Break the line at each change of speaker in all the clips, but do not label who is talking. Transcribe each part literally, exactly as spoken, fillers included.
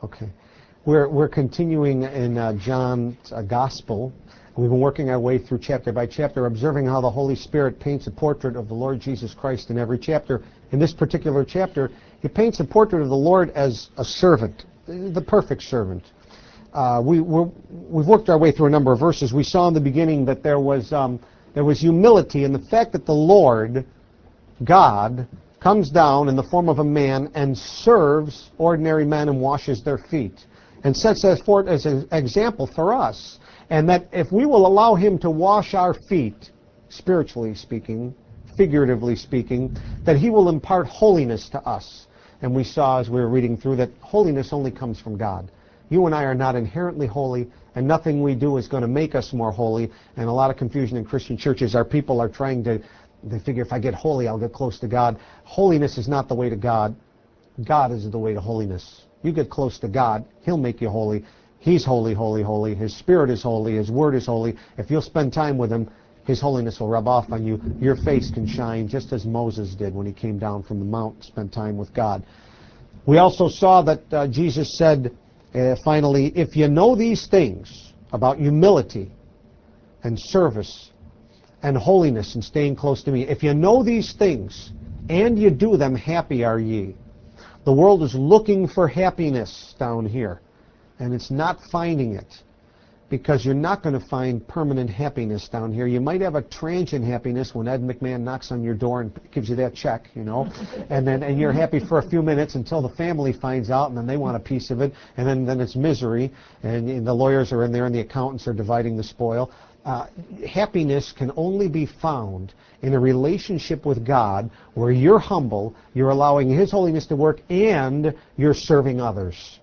Okay. We're, we're continuing in uh, John's uh, Gospel. We've been working our way through chapter by chapter, observing how the Holy Spirit paints a portrait of the Lord Jesus Christ in every chapter. In this particular chapter, he paints a portrait of the Lord as a servant, the perfect servant. Uh, we, we're, we've worked our way through a number of verses. We saw in the beginning that there was, um, there was humility in the fact that the Lord, God, comes down in the form of a man and serves ordinary men and washes their feet, and sets that forth as an example for us. And that if we will allow him to wash our feet, spiritually speaking, figuratively speaking, that he will impart holiness to us. And we saw as we were reading through that holiness only comes from God. You and I are not inherently holy, and nothing we do is going to make us more holy. And a lot of confusion in Christian churches. Our people are trying to, they figure if I get holy, I'll get close to God. Holiness is not the way to God. God is the way to holiness. You get close to God, he'll make you holy. He's holy, holy, holy. His Spirit is holy. His Word is holy. If you'll spend time with him, his holiness will rub off on you. Your face can shine just as Moses did when he came down from the mount and spent time with God. We also saw that uh, Jesus said, uh, finally, if you know these things about humility and service and holiness and staying close to me, if you know these things and you do them, happy are ye. The world is looking for happiness down here, and it's not finding it, because you're not going to find permanent happiness down here. You might have a transient happiness when Ed McMahon knocks on your door and gives you that check, you know, and then and you're happy for a few minutes until the family finds out, and then they want a piece of it, and then, then it's misery, and, and the lawyers are in there and the accountants are dividing the spoil. Uh, happiness can only be found in a relationship with God where you're humble, you're allowing his holiness to work, and you're serving others.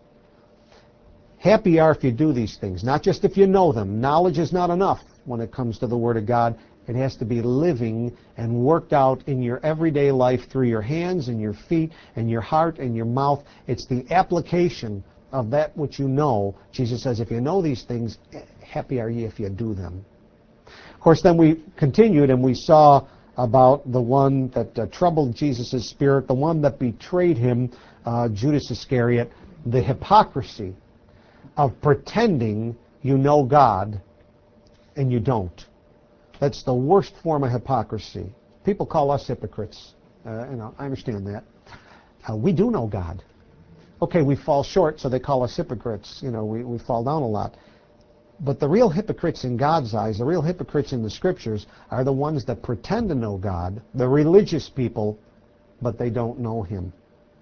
Happy are if you do these things, not just if you know them. Knowledge is not enough when it comes to the Word of God. It has to be living and worked out in your everyday life through your hands and your feet and your heart and your mouth. It's the application of that which you know. Jesus says, if you know these things, happy are ye if you do them. Of course, then we continued and we saw about the one that uh, troubled Jesus' spirit, the one that betrayed him, uh, Judas Iscariot, the hypocrisy of pretending you know God and you don't. That's the worst form of hypocrisy. People call us hypocrites. Uh, you know, I understand that. Uh, we do know God. Okay, we fall short, so they call us hypocrites. You know, we, we fall down a lot. But the real hypocrites in God's eyes, the real hypocrites in the Scriptures, are the ones that pretend to know God, the religious people, but they don't know him.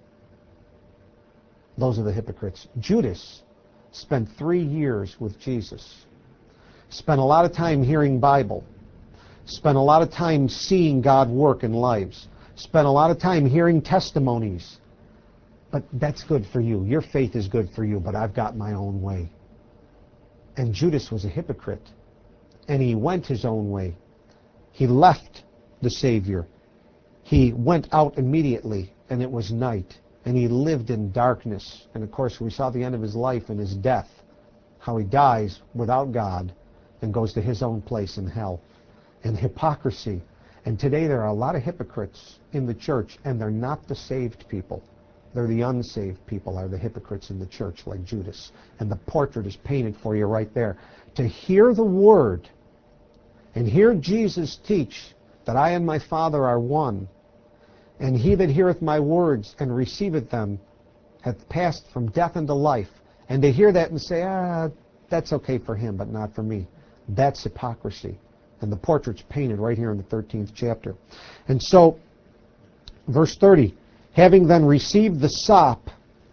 Those are the hypocrites. Judas spent three years with Jesus, spent a lot of time hearing Bible, spent a lot of time seeing God work in lives, spent a lot of time hearing testimonies. But that's good for you. Your faith is good for you, but I've got my own way. And Judas was a hypocrite, and he went his own way. He left the Savior. He went out immediately, and it was night. And he lived in darkness. And of course, we saw the end of his life in his death, how he dies without God and goes to his own place in hell. And hypocrisy. And today there are a lot of hypocrites in the church, and they're not the saved people. They're the unsaved people are the hypocrites in the church, like Judas. And the portrait is painted for you right there. To hear the Word and hear Jesus teach that I and my Father are one, and he that heareth my words and receiveth them hath passed from death unto life. And to hear that and say, ah, that's okay for him, but not for me. That's hypocrisy. And the portrait's painted right here in the thirteenth chapter. And so, verse thirty, having then received the sop,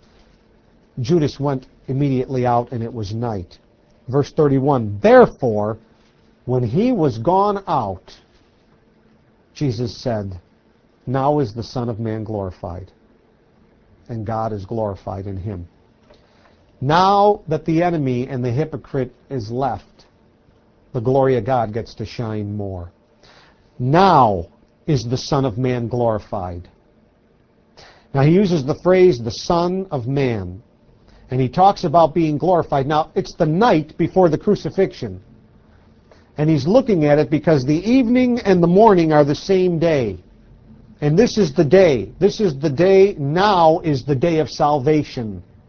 Judas went immediately out, and it was night. Verse thirty-one, therefore, when he was gone out, Jesus said, now is the Son of Man glorified, and God is glorified in him. Now that the enemy and the hypocrite is left, the glory of God gets to shine more. Now is the Son of Man glorified. Now he uses the phrase, the Son of Man, and he talks about being glorified. Now, it's the night before the crucifixion, and he's looking at it because the evening and the morning are the same day. And this is the day. This is the day. Now is the day of salvation.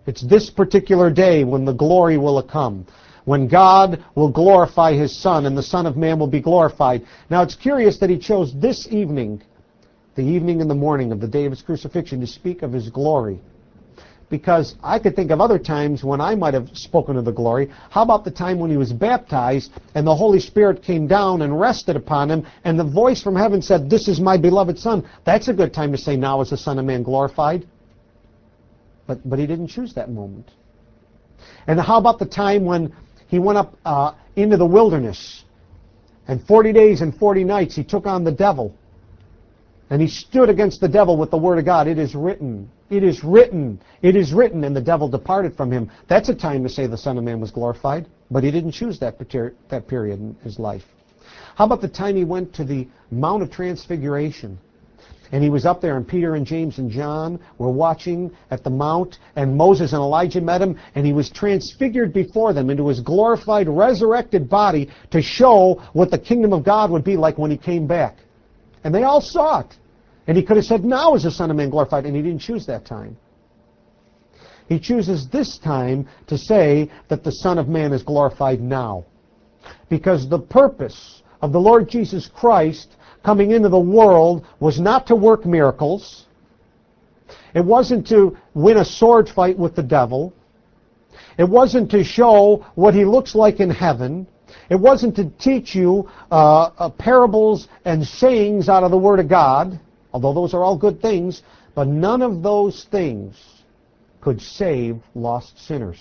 It's this particular day when the glory will come, when God will glorify His Son and the Son of Man will be glorified. Now it's curious that He chose this evening, the evening and the morning of the day of His crucifixion, to speak of His glory. Because I could think of other times when I might have spoken of the glory. How about the time when He was baptized and the Holy Spirit came down and rested upon Him and the voice from heaven said, "This is my beloved Son." That's a good time to say, "Now is the Son of Man glorified." But, but He didn't choose that moment. And how about the time when He went up uh, into the wilderness and forty days and forty nights He took on the devil and He stood against the devil with the Word of God. It is written. It is written. It is written. And the devil departed from Him. That's a time to say the Son of Man was glorified. But He didn't choose that, that period in His life. How about the time He went to the Mount of Transfiguration? And He was up there, and Peter and James and John were watching at the mount, and Moses and Elijah met Him, and He was transfigured before them into His glorified, resurrected body to show what the kingdom of God would be like when He came back. And they all saw it. And He could have said, "Now is the Son of Man glorified," and He didn't choose that time. He chooses this time to say that the Son of Man is glorified now. Because the purpose of the Lord Jesus Christ coming into the world was not to work miracles. It wasn't to win a sword fight with the devil. It wasn't to show what He looks like in heaven. It wasn't to teach you uh, uh, parables and sayings out of the Word of God, although those are all good things, but none of those things could save lost sinners.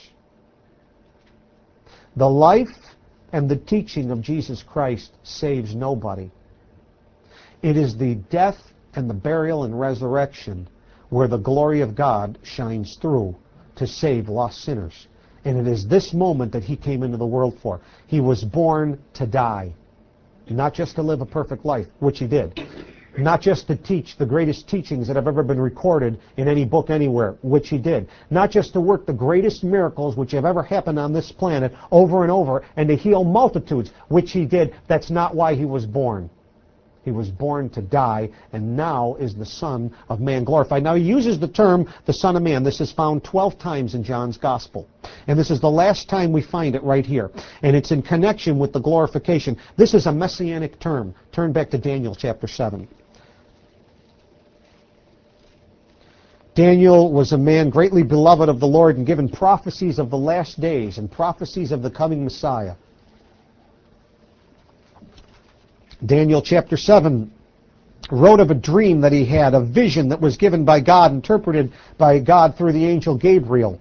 The life and the teaching of Jesus Christ saves nobody. It is the death and the burial and resurrection where the glory of God shines through to save lost sinners. And it is this moment that He came into the world for. He was born to die, not just to live a perfect life, which He did. Not just to teach the greatest teachings that have ever been recorded in any book anywhere, which He did. Not just to work the greatest miracles which have ever happened on this planet over and over, and to heal multitudes, which He did. That's not why He was born. He was born to die, and now is the Son of Man glorified. Now He uses the term, the Son of Man. This is found twelve times in John's Gospel. And this is the last time we find it right here. And it's in connection with the glorification. This is a messianic term. Turn back to Daniel chapter seven. Daniel was a man greatly beloved of the Lord and given prophecies of the last days and prophecies of the coming Messiah. Daniel chapter seven wrote of a dream that he had, a vision that was given by God, interpreted by God through the angel Gabriel.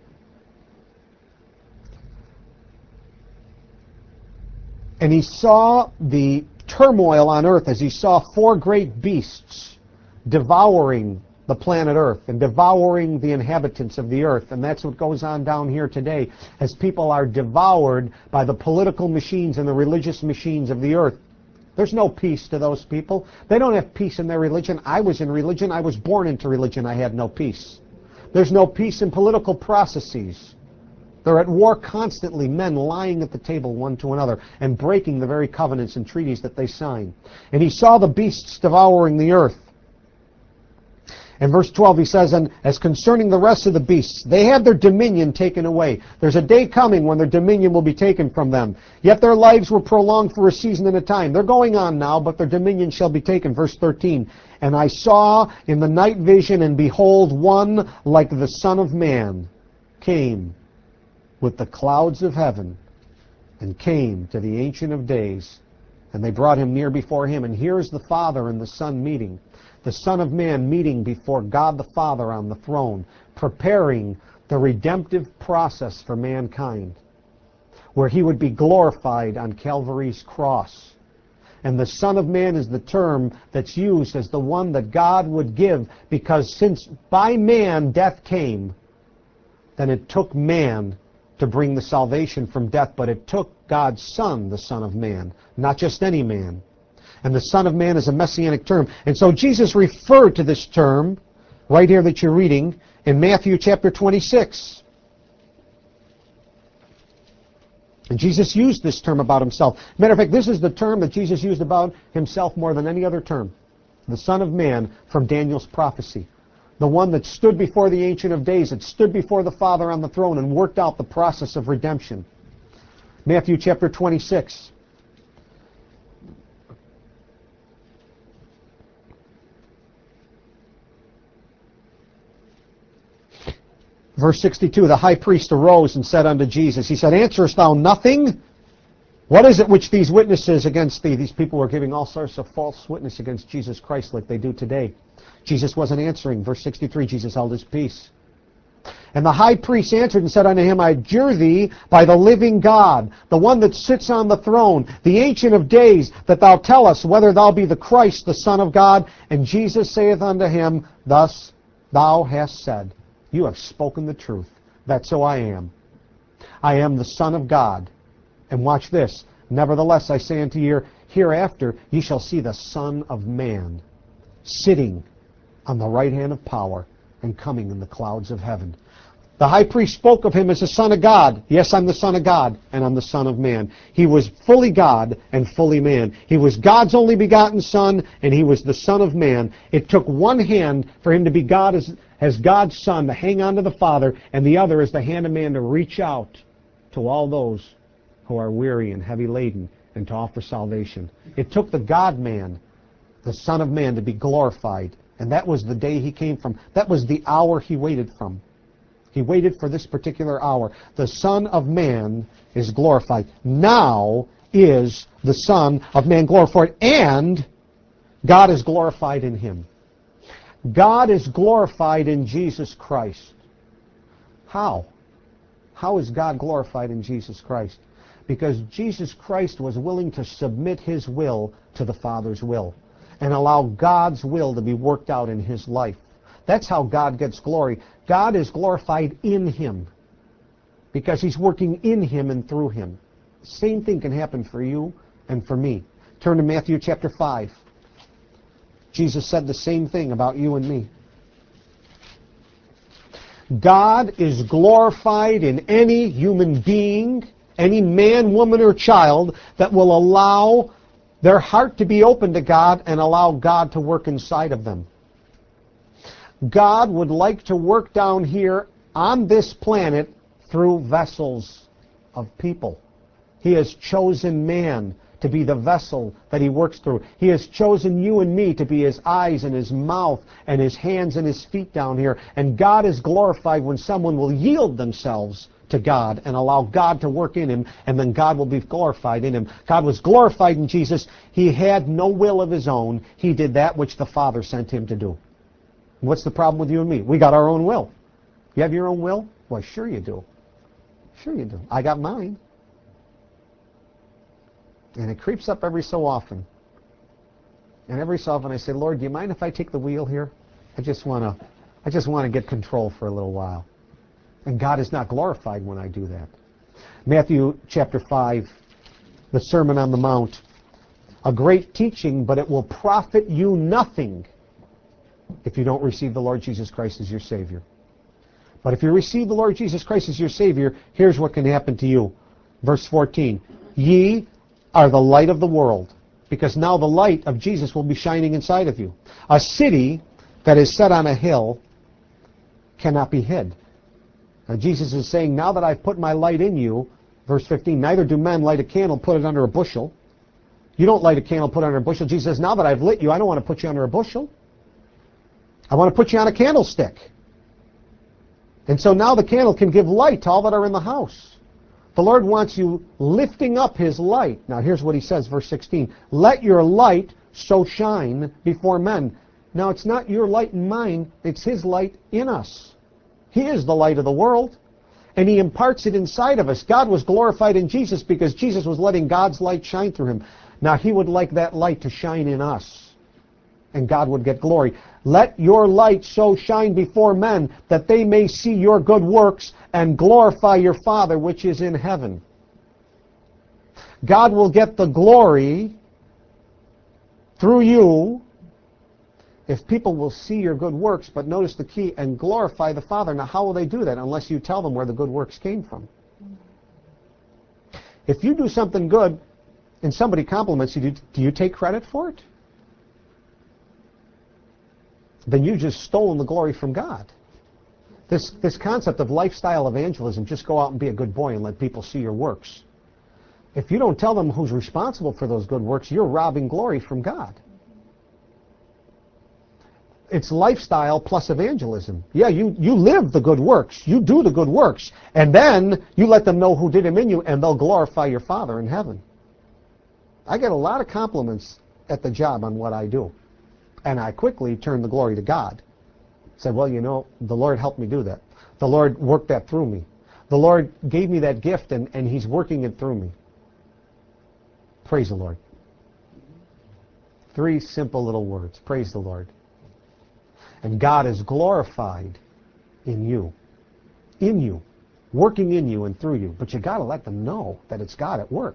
And he saw the turmoil on earth as he saw four great beasts devouring the planet Earth and devouring the inhabitants of the earth. And that's what goes on down here today as people are devoured by the political machines and the religious machines of the earth. There's no peace to those people. They don't have peace in their religion. I was in religion. I was born into religion. I had no peace. There's no peace in political processes. They're at war constantly, men lying at the table one to another and breaking the very covenants and treaties that they sign. And he saw the beasts devouring the earth. In verse twelve he says, "And as concerning the rest of the beasts, they had their dominion taken away." There's a day coming when their dominion will be taken from them. Yet their lives were prolonged for a season and a time. They're going on now, but their dominion shall be taken. Verse thirteen, "And I saw in the night vision, and behold, one like the Son of Man came with the clouds of heaven, and came to the Ancient of Days. And they brought Him near before Him." And here is the Father and the Son meeting. The Son of Man meeting before God the Father on the throne, preparing the redemptive process for mankind, where He would be glorified on Calvary's cross. And the Son of Man is the term that's used as the one that God would give, because since by man death came, then it took man to bring the salvation from death, but it took God's Son, the Son of Man, not just any man. And the Son of Man is a messianic term. And so Jesus referred to this term right here that you're reading in Matthew chapter twenty-six. And Jesus used this term about Himself. Matter of fact, this is the term that Jesus used about Himself more than any other term. The Son of Man from Daniel's prophecy. the one that stood before the Ancient of Days, that stood before the Father on the throne and worked out the process of redemption. Matthew chapter twenty-six. Verse sixty-two, the high priest arose and said unto Jesus, he said, answerest thou nothing? What is it which these witnesses against thee? These people were giving all sorts of false witness against Jesus Christ like they do today. Jesus wasn't answering. Verse sixty-three, Jesus held his peace. And the high priest answered and said unto him, I adjure thee by the living God, the one that sits on the throne, the Ancient of Days, that thou tell us whether thou be the Christ, the Son of God. And Jesus saith unto him, thus thou hast said. You have spoken the truth. That so I am. I am the Son of God. And watch this. Nevertheless, I say unto you, hereafter ye shall see the Son of Man sitting on the right hand of power and coming in the clouds of heaven. The high priest spoke of him as the Son of God. Yes, I'm the Son of God, and I'm the Son of Man. He was fully God and fully man. He was God's only begotten Son, and he was the Son of Man. It took one hand for him to be God as, as God's Son, to hang on to the Father, and the other is the hand of man to reach out to all those who are weary and heavy laden and to offer salvation. It took the God-man, the Son of Man, to be glorified, and that was the day he came from. That was the hour he waited from. He waited for this particular hour. The Son of Man is glorified. Now is the Son of Man glorified, and God is glorified in him. God is glorified in Jesus Christ. How? How is God glorified in Jesus Christ? Because Jesus Christ was willing to submit his will to the Father's will and allow God's will to be worked out in his life. That's how God gets glory. God is glorified in him because he's working in him and through him. Same thing can happen for you and for me. Turn to Matthew chapter five. Jesus said the same thing about you and me. God is glorified in any human being, any man, woman, or child that will allow their heart to be open to God and allow God to work inside of them. God would like to work down here on this planet through vessels of people. He has chosen man to be the vessel that he works through. He has chosen you and me to be his eyes and his mouth and his hands and his feet down here. And God is glorified when someone will yield themselves to God and allow God to work in him, and then God will be glorified in him. God was glorified in Jesus. He had no will of his own. He did that which the Father sent him to do. What's the problem with you and me? We got our own will. You have your own will? Why, sure you do. Sure you do. I got mine. And it creeps up every so often. And every so often I say, Lord, do you mind if I take the wheel here? I just want to I just want to get control for a little while. And God is not glorified when I do that. Matthew chapter five, the Sermon on the Mount. A great teaching, but it will profit you nothing if you don't receive the Lord Jesus Christ as your Savior. But if you receive the Lord Jesus Christ as your Savior, here's what can happen to you. Verse fourteen, ye are the light of the world, because now the light of Jesus will be shining inside of you. A city that is set on a hill cannot be hid. Now Jesus is saying, now that I've put my light in you, verse fifteen, neither do men light a candle, put it under a bushel. You don't light a candle, put it under a bushel. Jesus says, now that I've lit you, I don't want to put you under a bushel. I want to put you on a candlestick. And so now the candle can give light to all that are in the house. The Lord wants you lifting up his light. Now here's what he says, verse sixteen. Let your light so shine before men. Now it's not your light and mine, it's his light in us. He is the light of the world, and he imparts it inside of us. God was glorified in Jesus because Jesus was letting God's light shine through him. Now he would like that light to shine in us, and God would get glory. Let your light so shine before men that they may see your good works and glorify your Father which is in heaven. God will get the glory through you if people will see your good works, but notice the key, and glorify the Father. Now how will they do that unless you tell them where the good works came from? If you do something good and somebody compliments you, do you take credit for it? then you just stolen the glory from God. This, this concept of lifestyle evangelism, just go out and be a good boy and let people see your works. If you don't tell them who's responsible for those good works, you're robbing glory from God. It's lifestyle plus evangelism. Yeah, you, you live the good works. You do the good works. And then you let them know who did them in you, and they'll glorify your Father in heaven. I get a lot of compliments at the job on what I do. And I quickly turn the glory to God. Said, well, you know, the Lord helped me do that. The Lord worked that through me. The Lord gave me that gift, and, and He's working it through me. Praise the Lord. Three simple little words. Praise the Lord. And God is glorified in you. In you. Working in you and through you. But you got to let them know that it's God at work.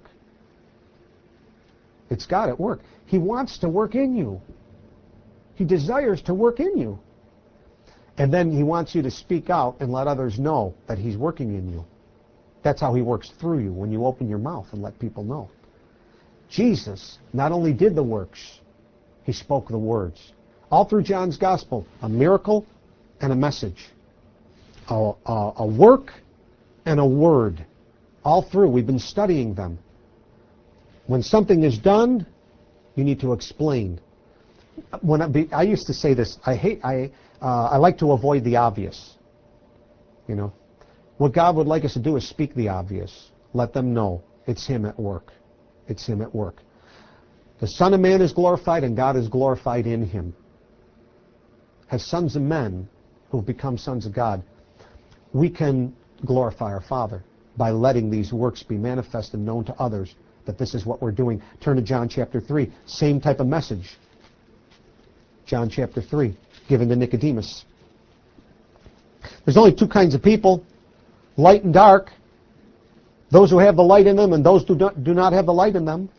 It's God at work. He wants to work in you. He desires to work in you. And then He wants you to speak out and let others know that He's working in you. That's how He works through you, when you open your mouth and let people know. Jesus not only did the works, He spoke the words. All through John's Gospel, a miracle and a message. A, a, a work and a word. All through, we've been studying them. When something is done, you need to explain. When I, be, I used to say this, I hate, I, uh, I like to avoid the obvious. You know, what God would like us to do is speak the obvious. Let them know it's Him at work. It's Him at work. The Son of Man is glorified, and God is glorified in Him. As sons of men who've become sons of God, we can glorify our Father by letting these works be manifest and known to others that this is what we're doing. Turn to John chapter three. Same type of message. John chapter three, given to Nicodemus. There's only two kinds of people, light and dark. Those who have the light in them and those who do not have the light in them.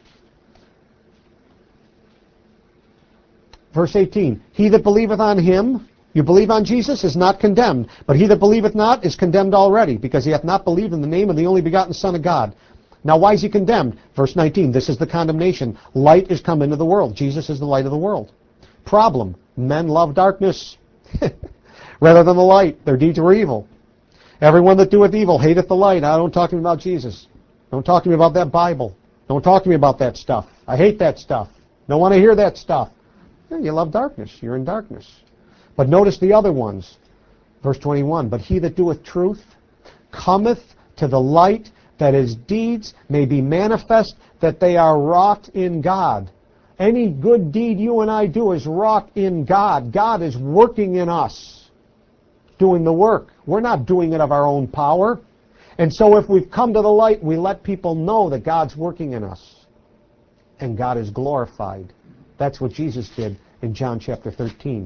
Verse eighteen, he that believeth on Him, you believe on Jesus, is not condemned. But he that believeth not is condemned already, because he hath not believed in the name of the only begotten Son of God. Now why is he condemned? Verse nineteen, this is the condemnation. Light is come into the world. Jesus is the light of the world. Problem, men love darkness rather than the light. Their deeds were evil. Everyone that doeth evil hateth the light. Now, don't talk to me about Jesus. Don't talk to me about that Bible. Don't talk to me about that stuff. I hate that stuff. Don't want to hear that stuff. Yeah, you love darkness. You're in darkness. But notice the other ones. Verse twenty-one, but he that doeth truth cometh to the light, that his deeds may be manifest, that they are wrought in God. Any good deed you and I do is wrought in God. God is working in us, doing the work. We're not doing it of our own power. And so if we've come to the light, we let people know that God's working in us. And God is glorified. That's what Jesus did in John chapter thirteen.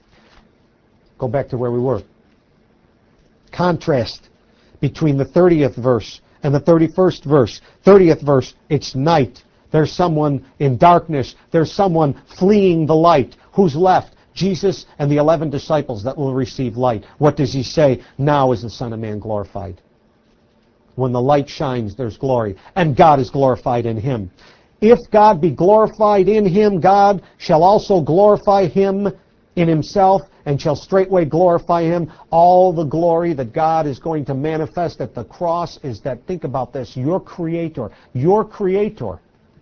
Go back to where we were. Contrast between the thirtieth verse and the thirty-first verse. thirtieth verse, it's night. There's someone in darkness. There's someone fleeing the light. Who's left? Jesus and the eleven disciples that will receive light. What does He say? Now is the Son of Man glorified. When the light shines, there's glory. And God is glorified in Him. If God be glorified in Him, God shall also glorify Him in Himself, and shall straightway glorify Him. All the glory that God is going to manifest at the cross is that, think about this, your Creator, your Creator,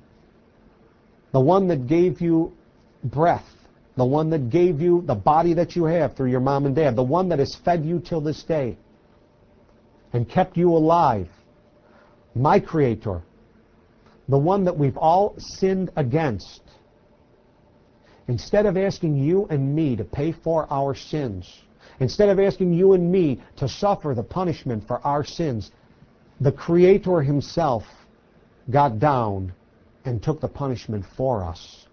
the one that gave you breath, the one that gave you the body that you have through your mom and dad, the one that has fed you till this day and kept you alive, my Creator, the one that we've all sinned against, instead of asking you and me to pay for our sins, instead of asking you and me to suffer the punishment for our sins, the Creator Himself got down and took the punishment for us.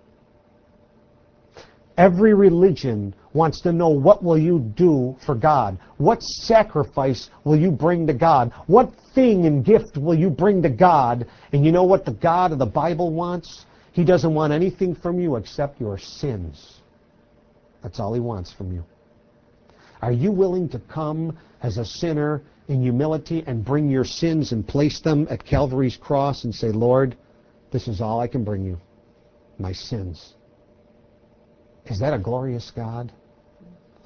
Every religion wants to know, what will you do for God? What sacrifice will you bring to God? What thing and gift will you bring to God? And you know what the God of the Bible wants? He doesn't want anything from you except your sins. That's all He wants from you. Are you willing to come as a sinner in humility and bring your sins and place them at Calvary's cross and say, Lord, this is all I can bring you, my sins? Is that a glorious God?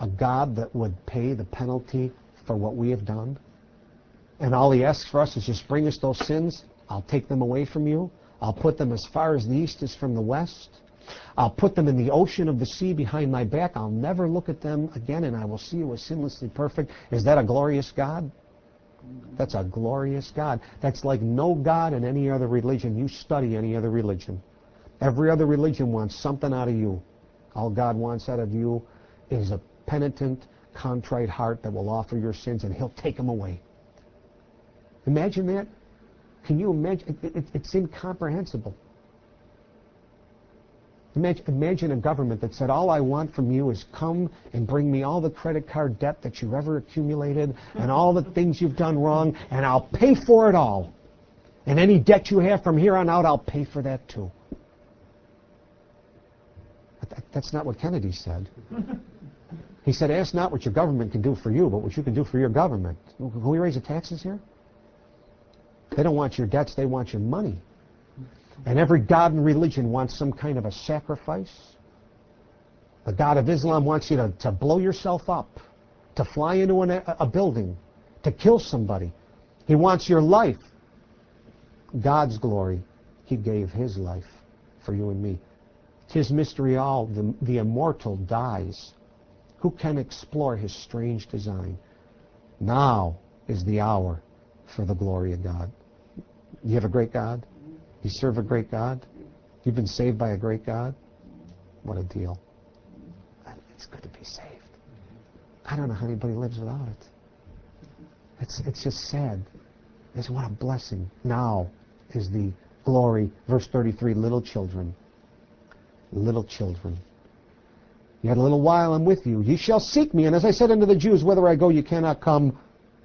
a God that would pay the penalty for what we have done? And all he asks for us is just bring us those sins. I'll take them away from you. I'll put them as far as the east is from the west. I'll put them in the ocean of the sea behind my back. I'll never look at them again, and I will see you as sinlessly perfect. Is that a glorious God? That's a glorious God. That's like no God in any other religion. You study any other religion. Every other religion wants something out of you. All God wants out of you is a penitent, contrite heart that will offer your sins, and he'll take them away. Imagine that. Can you imagine? It, it, it's incomprehensible. Imagine, imagine a government that said, all I want from you is come and bring me all the credit card debt that you've ever accumulated and all the things you've done wrong, and I'll pay for it all. And any debt you have from here on out, I'll pay for that too. But that, that's not what Kennedy said. He said, ask not what your government can do for you, but what you can do for your government. Can we raise the taxes here? They don't want your debts, they want your money. And every God and religion wants some kind of a sacrifice. The God of Islam wants you to, to blow yourself up, to fly into an, a building, to kill somebody. He wants your life. God's glory, he gave his life for you and me. His mystery all, the, the immortal dies. Who can explore his strange design? Now is the hour for the glory of God. You have a great God? You serve a great God? You've been saved by a great God? What a deal. It's good to be saved. I don't know how anybody lives without it. It's, it's just sad. It's what a blessing. Now is the glory. Verse thirty-three, little children. Little children. Yet a little while I'm with you. Ye shall seek me. And as I said unto the Jews, whither I go, you cannot come.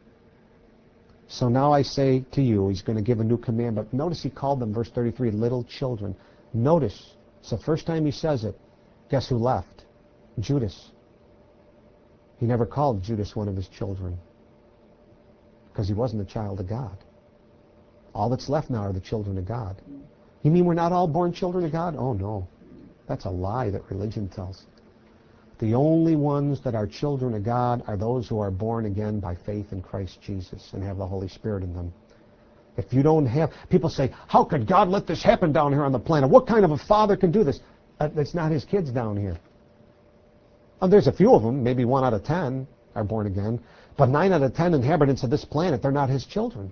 So now I say to you, he's going to give a new command. But notice he called them, verse thirty-three, little children. Notice, it's the first time he says it. Guess who left? Judas. He never called Judas one of his children because he wasn't a child of God. All that's left now are the children of God. You mean we're not all born children of God? Oh, no. That's a lie that religion tells. The only ones that are children of God are those who are born again by faith in Christ Jesus and have the Holy Spirit in them. If you don't have... People say, how could God let this happen down here on the planet? What kind of a father can do this? Uh, it's not his kids down here. Oh, there's a few of them, maybe one out of ten are born again, but nine out of ten inhabitants of this planet, they're not his children.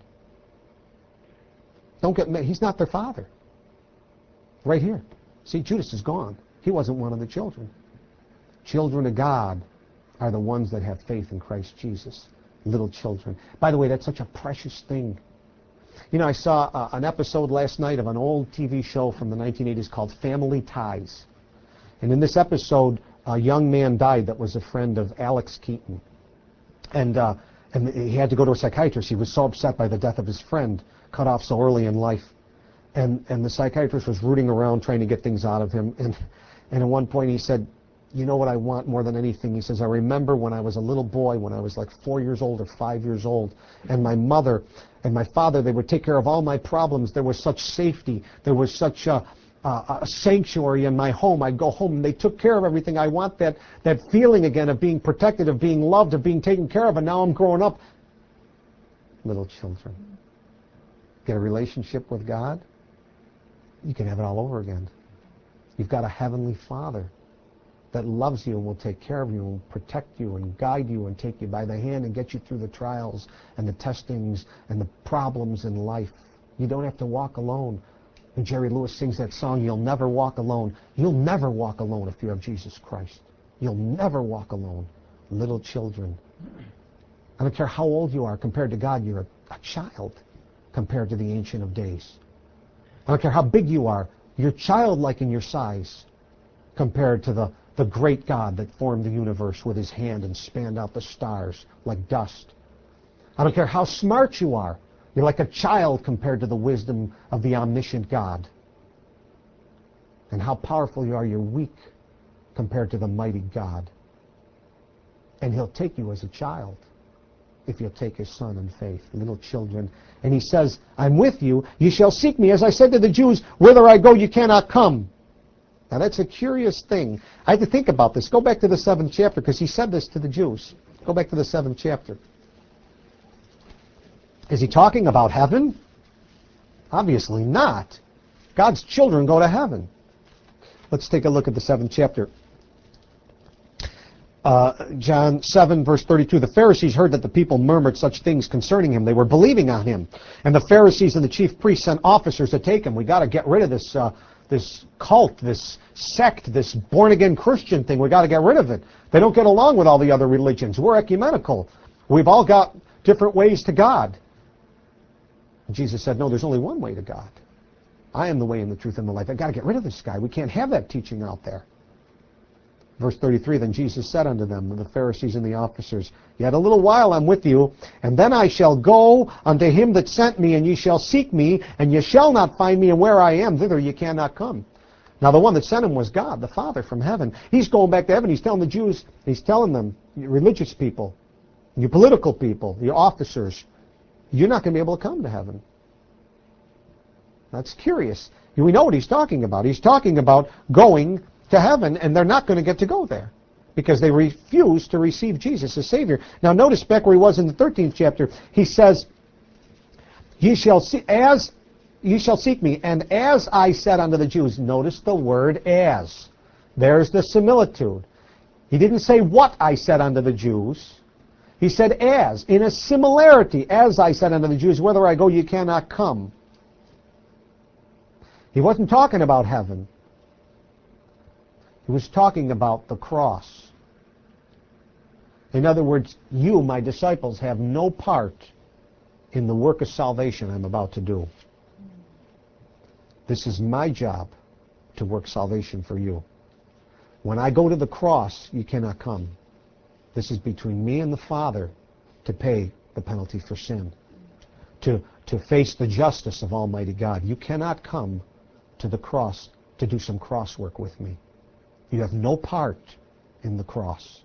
Don't get mad. He's not their father. Right here. See, Judas is gone. He wasn't one of the children. Children of God are the ones that have faith in Christ Jesus. Little children. By the way, that's such a precious thing. You know, I saw uh, an episode last night of an old T V show from the nineteen eighties called Family Ties. And in this episode, a young man died that was a friend of Alex Keaton. And, uh, and he had to go to a psychiatrist. He was so upset by the death of his friend, cut off so early in life. And, and the psychiatrist was rooting around trying to get things out of him. And, and at one point he said, you know what I want more than anything? He says, I remember when I was a little boy, when I was like four years old or five years old, and my mother and my father, they would take care of all my problems. There was such safety. There was such a, a, a sanctuary in my home. I'd go home and they took care of everything. I want that, that feeling again of being protected, of being loved, of being taken care of. And now I'm growing up. Little children. Get a relationship with God, you can have it all over again. You've got a heavenly Father that loves you and will take care of you and protect you and guide you and take you by the hand and get you through the trials and the testings and the problems in life. You don't have to walk alone. And Jerry Lewis sings that song, You'll Never Walk Alone. You'll never walk alone if you have Jesus Christ. You'll never walk alone. Little children. I don't care how old you are compared to God, you're a, a child compared to the Ancient of Days. I don't care how big you are, you're childlike in your size compared to the the great God that formed the universe with his hand and spanned out the stars like dust. I don't care how smart you are. You're like a child compared to the wisdom of the omniscient God. And how powerful you are, you're weak compared to the mighty God. And he'll take you as a child if you'll take his son in faith, little children. And he says, I'm with you. You shall seek me. As I said to the Jews, whither I go, you cannot come. Now that's a curious thing. I had to think about this. Go back to the seventh chapter, because he said this to the Jews. Go back to the seventh chapter. Is he talking about heaven? Obviously not. God's children go to heaven. Let's take a look at the seventh chapter. Uh, John seven, verse thirty-two, the Pharisees heard that the people murmured such things concerning him. They were believing on him. And the Pharisees and the chief priests sent officers to take him. We got to get rid of this uh, this cult, this sect, this born-again Christian thing. We got to get rid of it. They don't get along with all the other religions. We're ecumenical. We've all got different ways to God. And Jesus said, no, there's only one way to God. I am the way and the truth and the life. I've got to get rid of this guy. We can't have that teaching out there. Verse thirty-three, then Jesus said unto them, the Pharisees and the officers, yet a little while I'm with you, and then I shall go unto him that sent me, and ye shall seek me, and ye shall not find me, and where I am, thither ye cannot come. Now the one that sent him was God, the Father from heaven. He's going back to heaven. He's telling the Jews, he's telling them, you religious people, you political people, you officers, you're not going to be able to come to heaven. That's curious. We know what he's talking about. He's talking about going to heaven, and they're not going to get to go there because they refuse to receive Jesus as Savior. Now notice back where he was in the thirteenth chapter, he says, ye shall see, as ye shall seek me, and as I said unto the Jews. Notice the word as. There's the similitude. He didn't say what I said unto the Jews. He said as, in a similarity, as I said unto the Jews, whither I go ye cannot come. He wasn't talking about heaven. He was talking about the cross. In other words, you, my disciples, have no part in the work of salvation I'm about to do. This is my job to work salvation for you. When I go to the cross, you cannot come. This is between me and the Father to pay the penalty for sin, to, to face the justice of Almighty God. You cannot come to the cross to do some cross work with me. You have no part in the cross.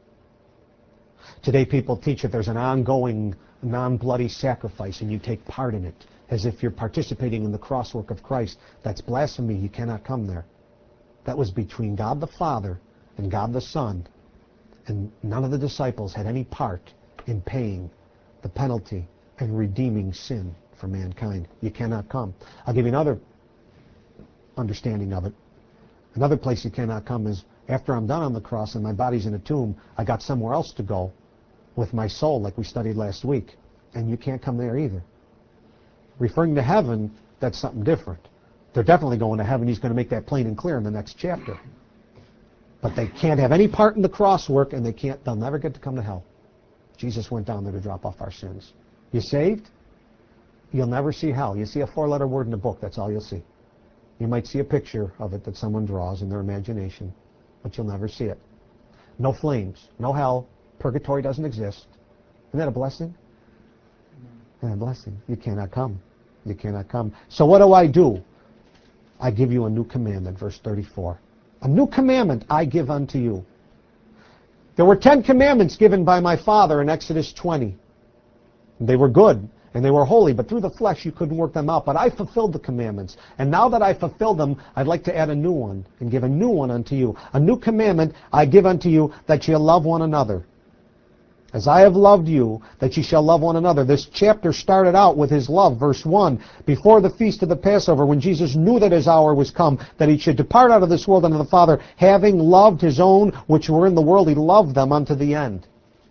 Today people teach that there's an ongoing non-bloody sacrifice and you take part in it as if you're participating in the cross work of Christ. That's blasphemy. You cannot come there. That was between God the Father and God the Son, and none of the disciples had any part in paying the penalty and redeeming sin for mankind. You cannot come. I'll give you another understanding of it. Another place you cannot come is after I'm done on the cross and my body's in a tomb, I got somewhere else to go with my soul, like we studied last week, and you can't come there either. Referring to heaven, that's something different. They're definitely going to heaven. He's going to make that plain and clear in the next chapter. But they can't have any part in the cross work, and they can't, they'll never get to come to hell. Jesus went down there to drop off our sins. You saved? You'll never see hell. You see a four-letter word in the book, that's all you'll see. You might see a picture of it that someone draws in their imagination, but you'll never see it. No flames, no hell, purgatory doesn't exist. Isn't that a blessing? Isn't that a blessing? You cannot come. You cannot come. So what do I do? I give you a new commandment, verse thirty-four. A new commandment I give unto you. There were ten commandments given by my Father in Exodus twenty. They were good and they were holy, but through the flesh you couldn't work them out. But I fulfilled the commandments. And now that I fulfilled them, I'd like to add a new one and give a new one unto you. A new commandment I give unto you, that ye love one another. As I have loved you, that ye shall love one another. This chapter started out with his love. Verse one, before the feast of the Passover, when Jesus knew that his hour was come, that he should depart out of this world unto the Father, having loved his own which were in the world, he loved them unto the end.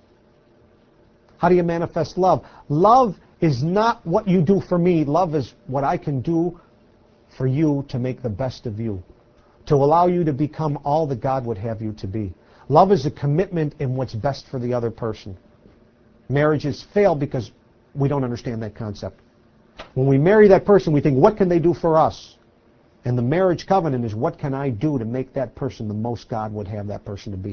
How do you manifest love? Love is not what you do for me. Love is what I can do for you to make the best of you, to allow you to become all that God would have you to be. Love is a commitment in what's best for the other person. Marriages fail because we don't understand that concept. When we marry that person, we think, what can they do for us? And the marriage covenant is, what can I do to make that person the most God would have that person to be?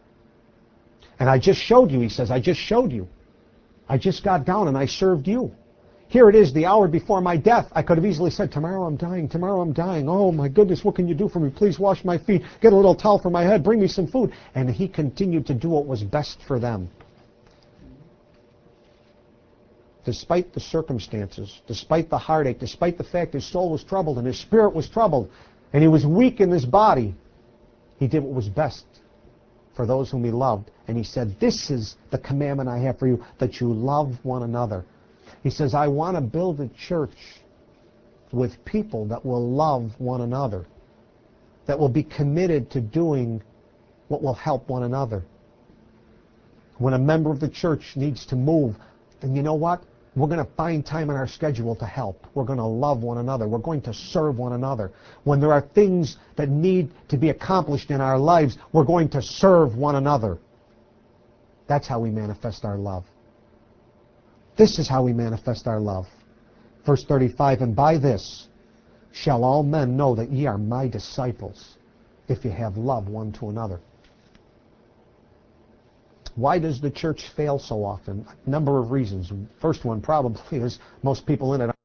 And I just showed you, he says, I just showed you. I just got down and I served you. Here it is, the hour before my death. I could have easily said, tomorrow I'm dying, tomorrow I'm dying. Oh my goodness, what can you do for me? Please wash my feet, get a little towel for my head, bring me some food. And he continued to do what was best for them. Despite the circumstances, despite the heartache, despite the fact his soul was troubled and his spirit was troubled, and he was weak in his body, He did what was best for those whom he loved. And he said, this is the commandment I have for you, that you love one another. He says, I want to build a church with people that will love one another, that will be committed to doing what will help one another. When a member of the church needs to move, then you know what? We're going to find time in our schedule to help. We're going to love one another. We're going to serve one another. When there are things that need to be accomplished in our lives, we're going to serve one another. That's how we manifest our love. This is how we manifest our love. Verse thirty-five, and by this shall all men know that ye are my disciples, if ye have love one to another. Why does the church fail so often? A number of reasons. First one probably is most people in it aren't.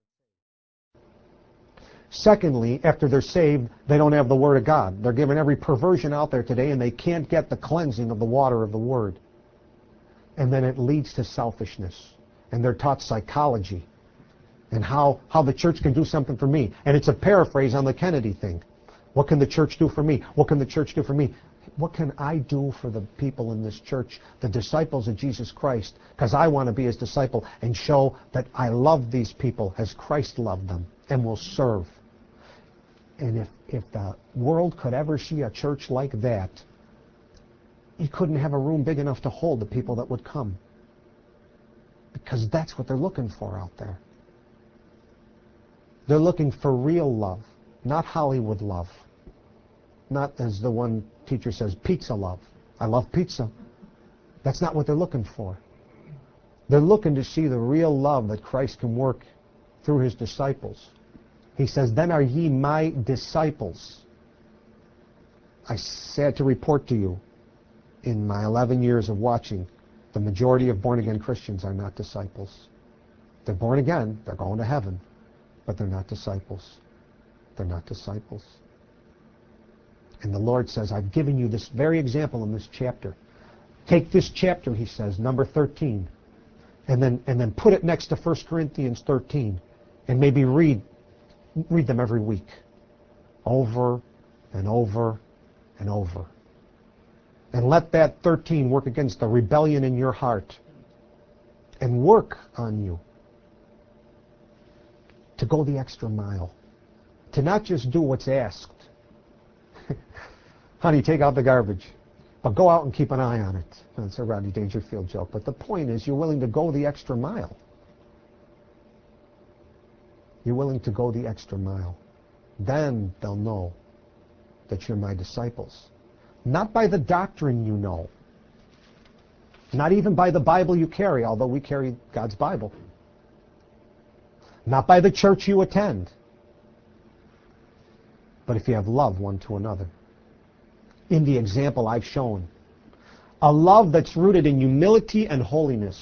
Secondly, after they're saved, they don't have the Word of God. They're given every perversion out there today, and they can't get the cleansing of the water of the Word. And then it leads to selfishness. And they're taught psychology and how, how the church can do something for me. And it's a paraphrase on the Kennedy thing. What can the church do for me? What can the church do for me? What can I do for the people in this church, the disciples of Jesus Christ? Because I want to be his disciple and show that I love these people as Christ loved them and will serve. And if, if the world could ever see a church like that, you couldn't have a room big enough to hold the people that would come. Because that's what they're looking for out there. They're looking for real love, not Hollywood love. Not, as the one teacher says, pizza love. I love pizza. That's not what they're looking for. They're looking to see the real love that Christ can work through his disciples. He says, then are ye my disciples. I sad to report to you, in my eleven years of watching, the majority of born-again Christians are not disciples. They're born again, they're going to heaven, but they're not disciples. They're not disciples. And the Lord says, I've given you this very example in this chapter. Take this chapter, he says, number thirteen, and then and then put it next to First Corinthians thirteen, and maybe read read them every week, over and over and over. And let that thirteen work against the rebellion in your heart and work on you to go the extra mile, to not just do what's asked. Honey, take out the garbage, but go out and keep an eye on it. That's a Rodney Dangerfield joke. But the point is, you're willing to go the extra mile. You're willing to go the extra mile. Then they'll know that you're my disciples. Not by the doctrine you know. Not even by the Bible you carry, although we carry God's Bible. Not by the church you attend. But if you have love one to another. In the example I've shown. A love that's rooted in humility and holiness.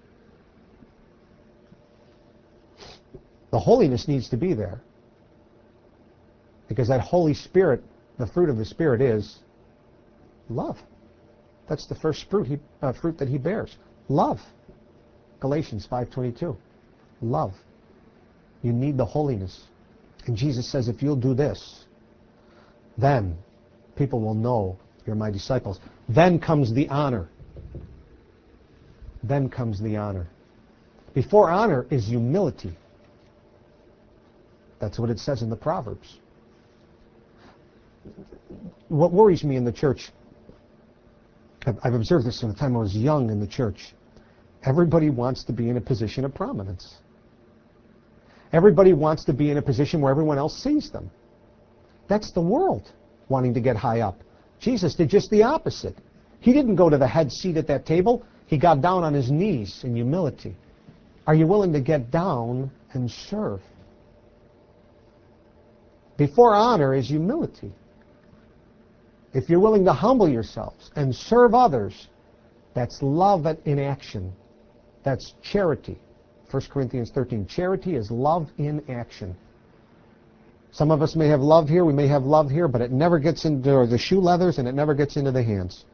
The holiness needs to be there. Because that Holy Spirit, the fruit of the Spirit is love. That's the first fruit, he, uh, fruit that he bears. Love. Galatians five twenty-two. Love. You need the holiness. And Jesus says, if you'll do this, then people will know you're my disciples. Then comes the honor. Then comes the honor. Before honor is humility. That's what it says in the Proverbs. What worries me in the church, I've observed this from the time I was young in the church. Everybody wants to be in a position of prominence. Everybody wants to be in a position where everyone else sees them. That's the world wanting to get high up. Jesus did just the opposite. He didn't go to the head seat at that table. He got down on his knees in humility. Are you willing to get down and serve? Before honor is humility. If you're willing to humble yourselves and serve others, that's love in action. That's charity. First Corinthians thirteen. Charity is love in action. Some of us may have love here, we may have love here, but it never gets into the shoe leathers and it never gets into the hands.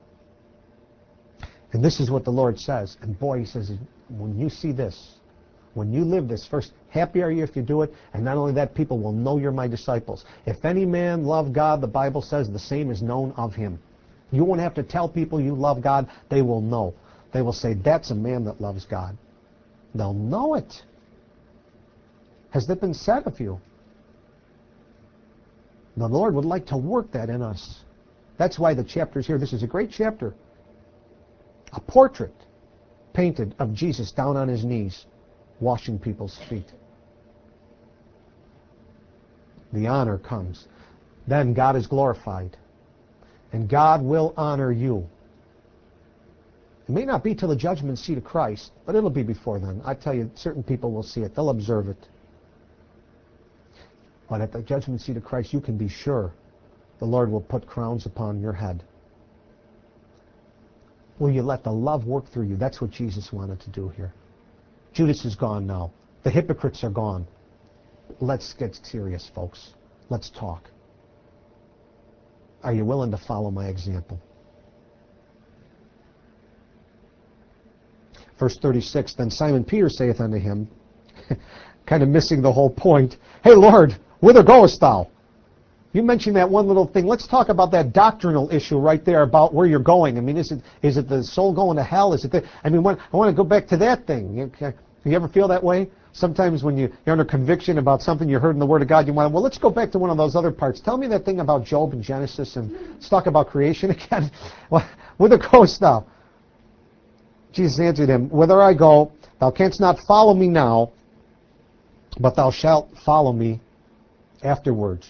And this is what the Lord says. And boy, he says, when you see this, When you live this first, happy are you if you do it, and not only that, people will know you're my disciples. If any man love God, the Bible says the same is known of him. You won't have to tell people you love God. They will know. They will say, that's a man that loves God. They'll know it. Has that been said of you? The Lord would like to work that in us. That's why the chapter's here. This is a great chapter. A portrait painted of Jesus down on his knees, washing people's feet. The honor comes. Then God is glorified. And God will honor you. It may not be till the judgment seat of Christ, but it'll be before then. I tell you, certain people will see it. They'll observe it. But at the judgment seat of Christ, you can be sure the Lord will put crowns upon your head. Will you let the love work through you? That's what Jesus wanted to do here. Judas is gone now. The hypocrites are gone. Let's get serious, folks. Let's talk. Are you willing to follow my example? Verse thirty-six, then Simon Peter saith unto him, kind of missing the whole point, hey Lord, whither goest thou? You mentioned that one little thing. Let's talk about that doctrinal issue right there about where you're going. I mean, is it is it the soul going to hell? Is it the, I mean, when, I want to go back to that thing. You, you ever feel that way? Sometimes when you, you're under conviction about something you heard in the Word of God, you want to, well, let's go back to one of those other parts. Tell me that thing about Job and Genesis, and let's talk about creation again. Well, whither goest thou? Jesus answered him, whither I go, thou canst not follow me now, but thou shalt follow me afterwards.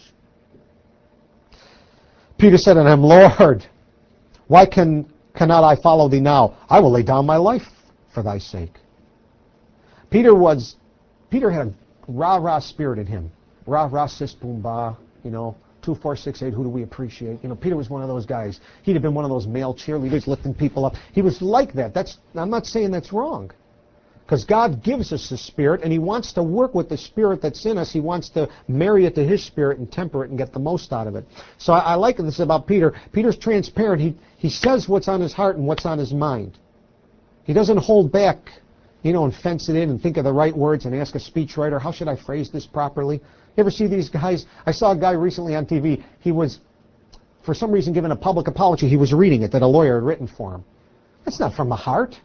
Peter said unto him, Lord, why can cannot I follow thee now? I will lay down my life for thy sake. Peter was, Peter had a rah-rah spirit in him. Rah-rah, sis, boom, bah, you know, two, four, six, eight, who do we appreciate? You know, Peter was one of those guys. He'd have been one of those male cheerleaders lifting people up. He was like that. That's, I'm not saying that's wrong. Because God gives us the Spirit, and He wants to work with the Spirit that's in us. He wants to marry it to His Spirit and temper it and get the most out of it. So I, I like this about Peter. Peter's transparent. He, he says what's on his heart and what's on his mind. He doesn't hold back, you know, and fence it in and think of the right words and ask a speechwriter, how should I phrase this properly? You ever see these guys? I saw a guy recently on T V. He was, for some reason, given a public apology. He was reading it that a lawyer had written for him. That's not from the heart.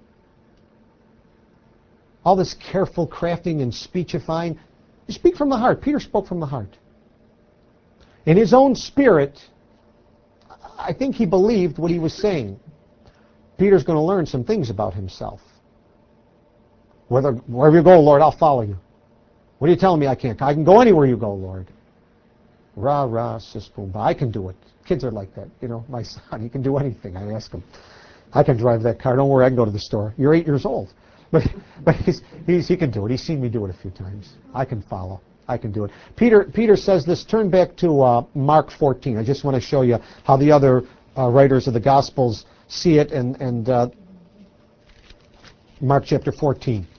All this careful crafting and speechifying. You speak from the heart. Peter spoke from the heart. In his own spirit, I think he believed what he was saying. Peter's going to learn some things about himself. Whether, wherever you go, Lord, I'll follow you. What are you telling me I can't? I can go anywhere you go, Lord. Rah, rah, sis, boom, bah. I can do it. Kids are like that. You know, my son, he can do anything. I ask him. I can drive that car. Don't worry, I can go to the store. You're eight years old. But, but he's, he's, he can do it. He's seen me do it a few times. I can follow. I can do it. Peter, Peter says this. Turn back to uh, Mark fourteen. I just want to show you how the other uh, writers of the Gospels see it. And, and uh, Mark chapter fourteen.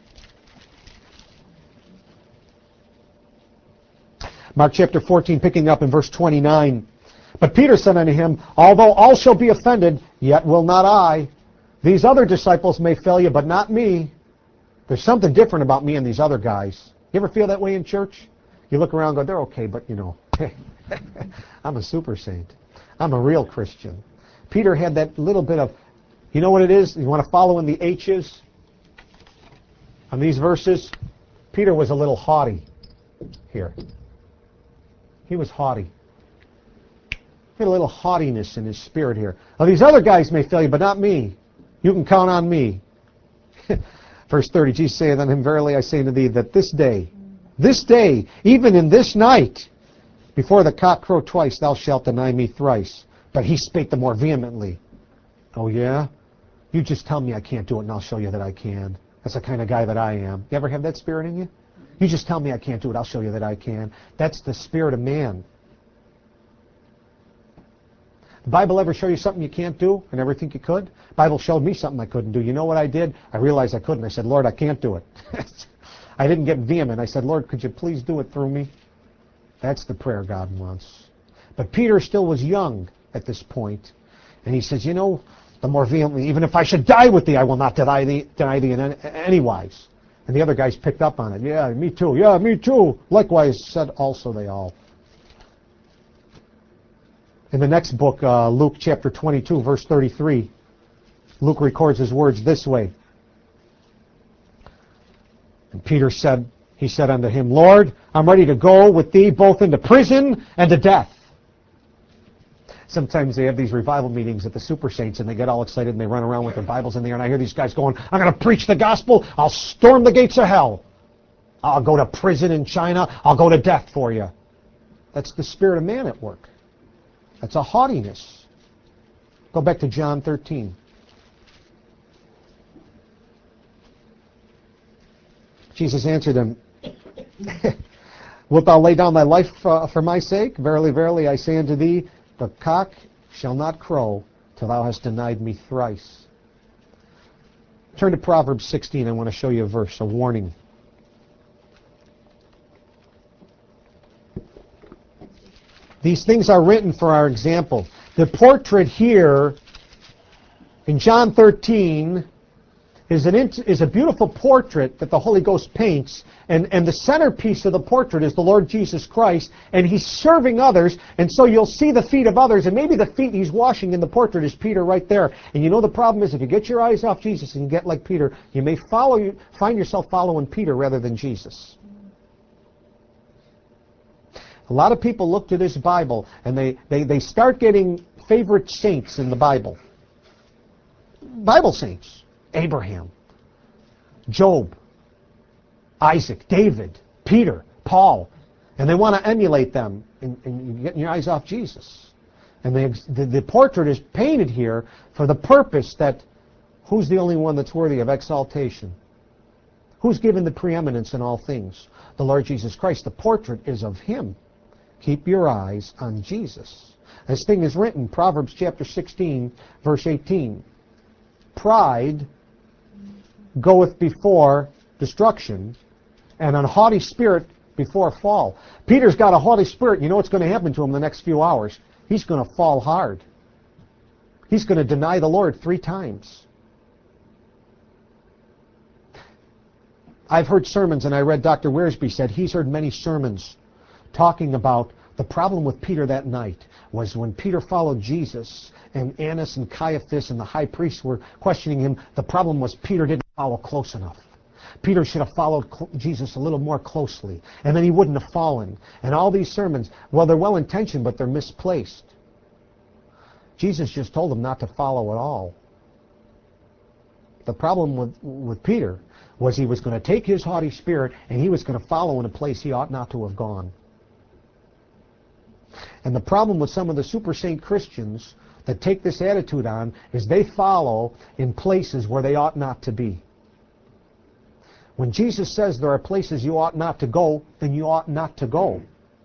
Mark chapter fourteen, picking up in verse twenty-nine. But Peter said unto him, although all shall be offended, yet will not I. These other disciples may fail you, but not me. There's something different about me and these other guys. You ever feel that way in church? You look around and go, they're okay, but you know, I'm a super saint. I'm a real Christian. Peter had that little bit of, you know what it is? You want to follow in the H's on these verses? Peter was a little haughty here. He was haughty. He had a little haughtiness in his spirit here. Now, these other guys may fail you, but not me. You can count on me. Verse thirty, Jesus saith unto him, verily I say unto thee, that this day, this day, even in this night, before the cock crow twice, thou shalt deny me thrice. But he spake the more vehemently. Oh yeah? You just tell me I can't do it, and I'll show you that I can. That's the kind of guy that I am. You ever have that spirit in you? You just tell me I can't do it, I'll show you that I can. That's the spirit of man. The Bible ever show you something you can't do and never think you could? The Bible showed me something I couldn't do. You know what I did? I realized I couldn't. I said, Lord, I can't do it. I didn't get vehement. I said, Lord, could you please do it through me? That's the prayer God wants. But Peter still was young at this point, and he says, you know, the more vehemently, even if I should die with thee, I will not deny thee, deny thee in any wise. And the other guys picked up on it. Yeah, me too. Yeah, me too. Likewise said also they all. In the next book, uh, Luke chapter twenty-two, verse thirty-three, Luke records his words this way. And Peter said, he said unto him, Lord, I'm ready to go with thee both into prison and to death. Sometimes they have these revival meetings at the Super Saints, and they get all excited, and they run around with their Bibles in the air, and I hear these guys going, I'm going to preach the gospel, I'll storm the gates of hell. I'll go to prison in China, I'll go to death for you. That's the spirit of man at work. That's a haughtiness. Go back to John thirteen. Jesus answered him, Wilt thou lay down thy life uh, for my sake? Verily, verily, I say unto thee, the cock shall not crow till thou hast denied me thrice. Turn to Proverbs sixteen. I want to show you a verse, a warning. These things are written for our example. The portrait here in John thirteen is, an int- is a beautiful portrait that the Holy Ghost paints, and, and the centerpiece of the portrait is the Lord Jesus Christ, and he's serving others, and so you'll see the feet of others, and maybe the feet he's washing in the portrait is Peter right there. And you know the problem is, if you get your eyes off Jesus and you get like Peter, you may follow you, find yourself following Peter rather than Jesus. A lot of people look to this Bible, and they, they, they start getting favorite saints in the Bible. Bible saints. Abraham, Job, Isaac, David, Peter, Paul. And they want to emulate them, and, and you're getting your eyes off Jesus. And they, the, the portrait is painted here for the purpose that who's the only one that's worthy of exaltation? Who's given the preeminence in all things? The Lord Jesus Christ. The portrait is of him. Keep your eyes on Jesus. This thing is written, Proverbs chapter sixteen, verse eighteen. Pride goeth before destruction, and an haughty spirit before fall. Peter's got a haughty spirit. You know what's going to happen to him in the next few hours? He's going to fall hard. He's going to deny the Lord three times. I've heard sermons, and I read Doctor Wearsby said he's heard many sermons talking about the problem with Peter that night was when Peter followed Jesus, and Annas and Caiaphas and the high priests were questioning him. The problem was Peter didn't follow close enough. Peter should have followed Jesus a little more closely, and then he wouldn't have fallen. And all these sermons, well, they're well-intentioned, but they're misplaced. Jesus just told him not to follow at all. The problem with, with Peter was he was going to take his haughty spirit, and he was going to follow in a place he ought not to have gone. And the problem with some of the super saint Christians that take this attitude on is they follow in places where they ought not to be. When Jesus says there are places you ought not to go, then you ought not to go.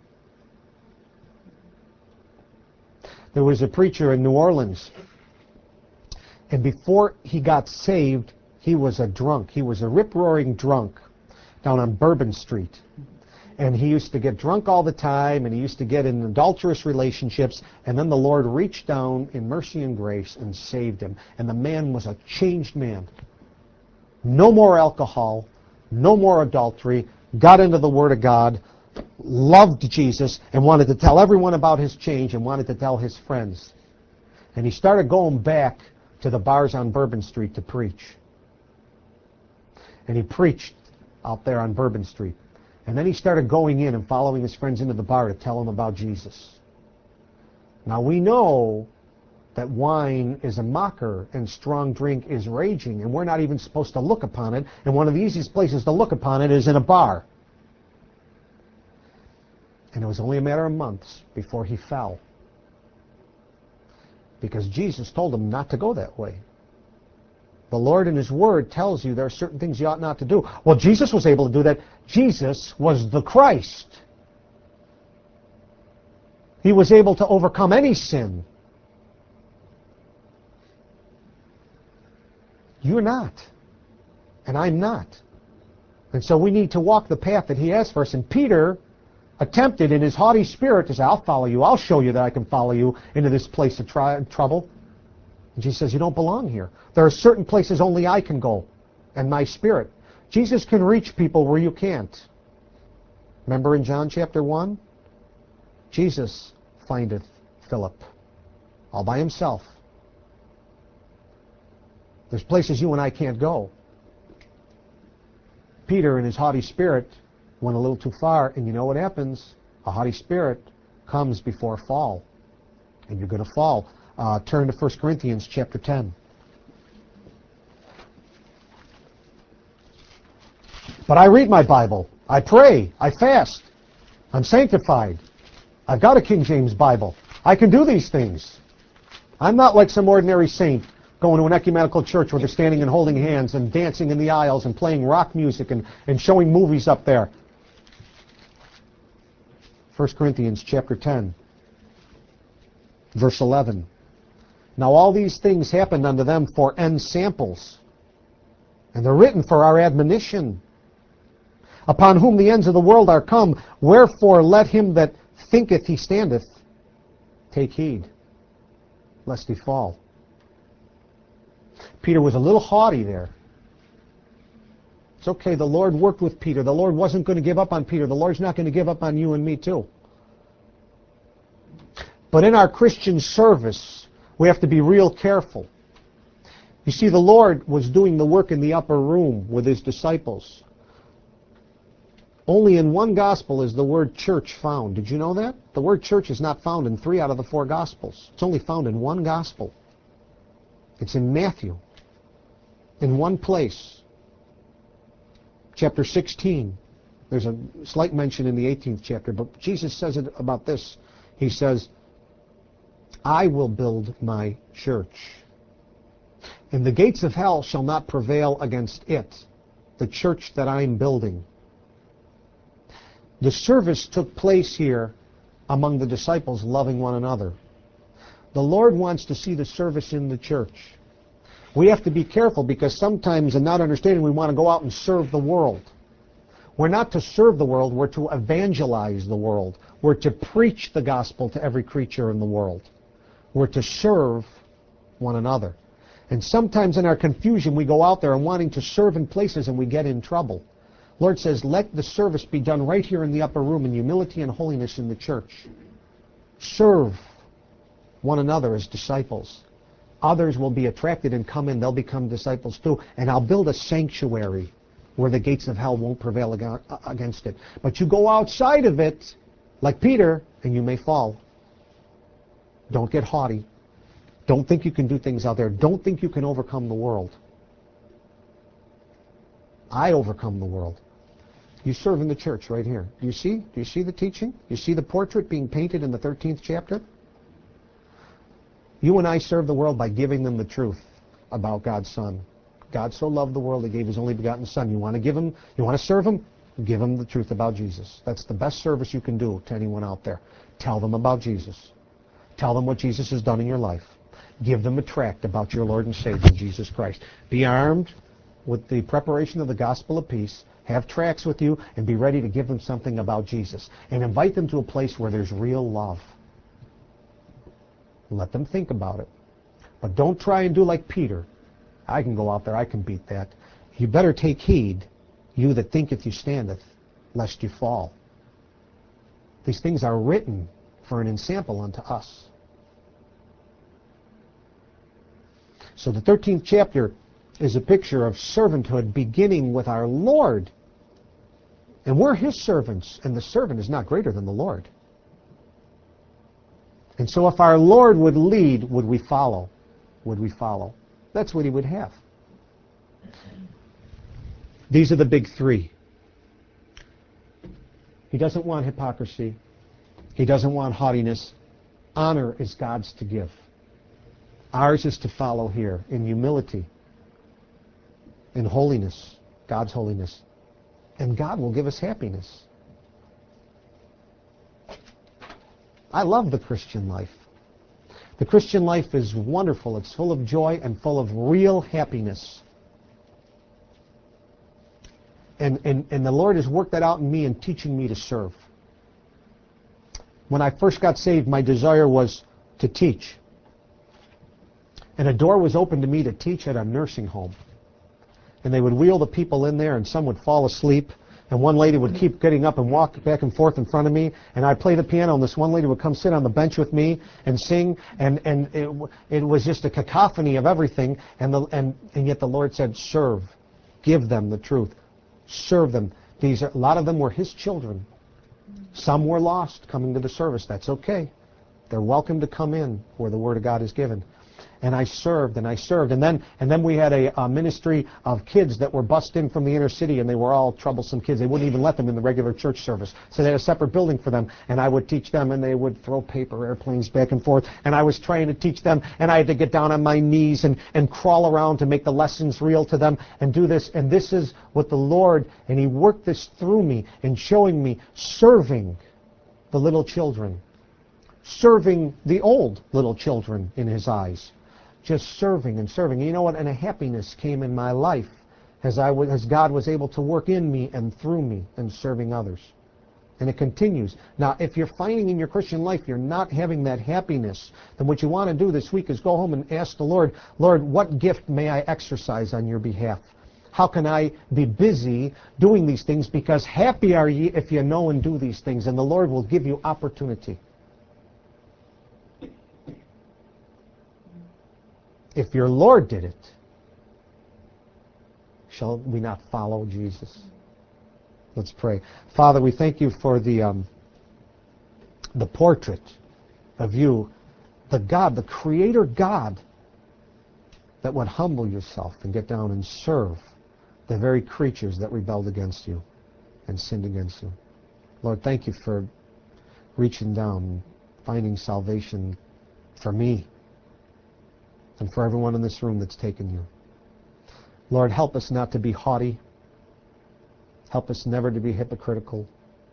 There was a preacher in New Orleans, and before he got saved, he was a drunk. He was a rip-roaring drunk down on Bourbon Street. And he used to get drunk all the time, and he used to get in adulterous relationships, and then the Lord reached down in mercy and grace and saved him. And the man was a changed man. No more alcohol, no more adultery, got into the Word of God, loved Jesus, and wanted to tell everyone about his change and wanted to tell his friends. And he started going back to the bars on Bourbon Street to preach. And he preached out there on Bourbon Street. And then he started going in and following his friends into the bar to tell them about Jesus. Now we know that wine is a mocker and strong drink is raging, and we're not even supposed to look upon it. And one of the easiest places to look upon it is in a bar. And it was only a matter of months before he fell. Because Jesus told him not to go that way. The Lord in His Word tells you there are certain things you ought not to do. Well, Jesus was able to do that. Jesus was the Christ. He was able to overcome any sin. You're not. And I'm not. And so we need to walk the path that He has for us. And Peter attempted in his haughty spirit to say, I'll follow you. I'll show you that I can follow you into this place of tri- trouble. And Jesus says, you don't belong here. There are certain places only I can go, and my spirit. Jesus can reach people where you can't. Remember in John chapter one? Jesus findeth Philip all by himself. There's places you and I can't go. Peter, in his haughty spirit, went a little too far, and you know what happens? A haughty spirit comes before a fall, and you're going to fall. Uh, turn to First Corinthians chapter ten. But I read my Bible. I pray. I fast. I'm sanctified. I've got a King James Bible. I can do these things. I'm not like some ordinary saint going to an ecumenical church where they're standing and holding hands and dancing in the aisles and playing rock music and, and showing movies up there. First Corinthians chapter ten, verse eleven. Now all these things happened unto them for ensamples, and they're written for our admonition, upon whom the ends of the world are come. Wherefore let him that thinketh he standeth take heed, lest he fall. Peter was a little haughty there. It's okay, the Lord worked with Peter. The Lord wasn't going to give up on Peter. The Lord's not going to give up on you and me too. But in our Christian service, we have to be real careful. You see, the Lord was doing the work in the upper room with his disciples. Only in one gospel is the word church found. Did you know that? The word church is not found in three out of the four gospels. It's only found in one gospel. It's in Matthew, in one place. Chapter sixteen. There's a slight mention in the eighteenth chapter, but Jesus says it about this. He says, I will build my church, and the gates of hell shall not prevail against it, the church that I'm building. The service took place here among the disciples loving one another. The Lord wants to see the service in the church. We have to be careful because sometimes in not understanding we want to go out and serve the world. We're not to serve the world, we're to evangelize the world. We're to preach the gospel to every creature in the world. We're to serve one another. And sometimes in our confusion we go out there and wanting to serve in places and we get in trouble. Lord says, let the service be done right here in the upper room in humility and holiness in the church. Serve one another as disciples. Others will be attracted and come in. They'll become disciples too. And I'll build a sanctuary where the gates of hell won't prevail against it. But you go outside of it, like Peter, and you may fall. Don't get haughty. Don't think you can do things out there. Don't think you can overcome the world. I overcome the world. You serve in the church right here. Do you see? Do you see the teaching? Do you see the portrait being painted in the thirteenth chapter? You and I serve the world by giving them the truth about God's Son. God so loved the world, he gave his only begotten Son. You want to give him, you want to serve him? Give him the truth about Jesus. That's the best service you can do to anyone out there. Tell them about Jesus. Tell them what Jesus has done in your life. Give them a tract about your Lord and Savior, Jesus Christ. Be armed with the preparation of the gospel of peace. Have tracts with you and be ready to give them something about Jesus. And invite them to a place where there's real love. Let them think about it. But don't try and do like Peter. I can go out there, I can beat that. You better take heed, you that thinketh you standeth, lest you fall. These things are written for an ensample unto us. So the thirteenth chapter is a picture of servanthood beginning with our Lord. And we're his servants, and the servant is not greater than the Lord. And so if our Lord would lead, would we follow? Would we follow? That's what he would have. These are the big three. He doesn't want hypocrisy. He doesn't want haughtiness. Honor is God's to give. Ours is to follow here in humility, in holiness, God's holiness. And God will give us happiness. I love the Christian life. The Christian life is wonderful. It's full of joy and full of real happiness. And, and, and the Lord has worked that out in me in teaching me to serve. When I first got saved, my desire was to teach. And a door was open to me to teach at a nursing home. and they would wheel the people in there, and some would fall asleep. And one lady would keep getting up and walk back and forth in front of me, and I'd play the piano, and this one lady would come sit on the bench with me and sing, and, and it, it was just a cacophony of everything, and, the, and, and yet the Lord said, serve, give them the truth, serve them. These are, a lot of them were His children. Some were lost coming to the service. That's okay. They're welcome to come in where the Word of God is given. And I served, and I served. And then and then we had a, a ministry of kids that were bussed in from the inner city, and they were all troublesome kids. They wouldn't even let them in the regular church service. So they had a separate building for them, and I would teach them, and they would throw paper airplanes back and forth. And I was trying to teach them, and I had to get down on my knees and, and crawl around to make the lessons real to them and do this. And this is what the Lord, and He worked this through me and showing me, serving the little children, serving the old little children in His eyes. Just serving and serving. You know what? And a happiness came in my life as I was, as God was able to work in me and through me and serving others. And it continues. Now, if you're finding in your Christian life you're not having that happiness, then what you want to do this week is go home and ask the Lord, Lord, what gift may I exercise on your behalf? How can I be busy doing these things? Because happy are ye if you know and do these things, and the Lord will give you opportunity. If your Lord did it, shall we not follow Jesus? Let's pray. Father, we thank you for the um, the portrait of you, the God, the Creator God, that would humble yourself and get down and serve the very creatures that rebelled against you and sinned against you. Lord, thank you for reaching down and finding salvation for me and for everyone in this room that's taken you. Lord, help us not to be haughty. Help us never to be hypocritical.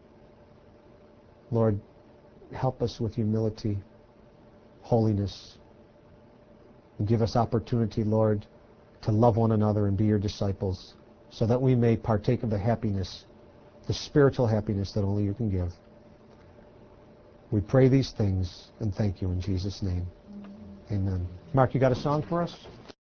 Lord, help us with humility, holiness, and give us opportunity, Lord, to love one another and be your disciples so that we may partake of the happiness, the spiritual happiness that only you can give. We pray these things and thank you in Jesus' name. Amen. Mark, you got a song for us?